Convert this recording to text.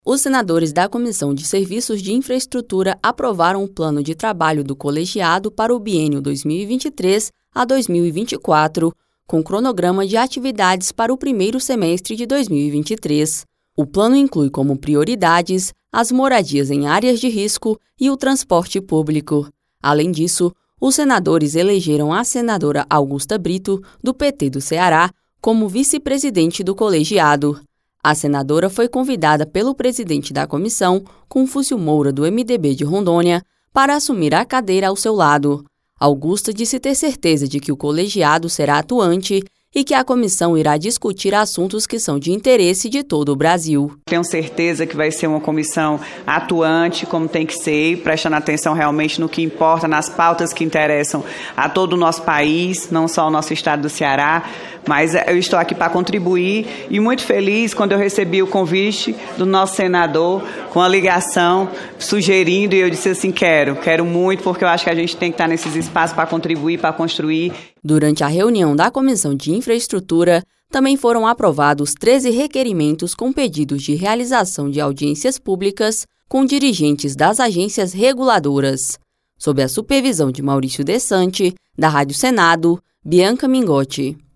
Os senadores da Comissão de Serviços de Infraestrutura aprovaram o plano de trabalho do colegiado para o biênio 2023 a 2024, com cronograma de atividades para o primeiro semestre de 2023. O plano inclui como prioridades as moradias em áreas de risco e o transporte público. Além disso, os senadores elegeram a senadora Augusta Brito, do PT do Ceará, como vice-presidente do colegiado. A senadora foi convidada pelo presidente da comissão, Confúcio Moura, do MDB de Rondônia, para assumir a cadeira ao seu lado. Augusta disse ter certeza de que o colegiado será atuante e que a comissão irá discutir assuntos que são de interesse de todo o Brasil. Tenho certeza que vai ser uma comissão atuante, como tem que ser, prestando atenção realmente no que importa, nas pautas que interessam a todo o nosso país, não só o nosso estado do Ceará, mas eu estou aqui para contribuir e muito feliz quando eu recebi o convite do nosso senador com a ligação sugerindo, e eu disse assim, quero muito, porque eu acho que a gente tem que estar nesses espaços para contribuir, para construir. Durante a reunião da Comissão de Infraestrutura, também foram aprovados 13 requerimentos com pedidos de realização de audiências públicas com dirigentes das agências reguladoras. Sob a supervisão de Maurício Desante, da Rádio Senado, Bianca Mingotti.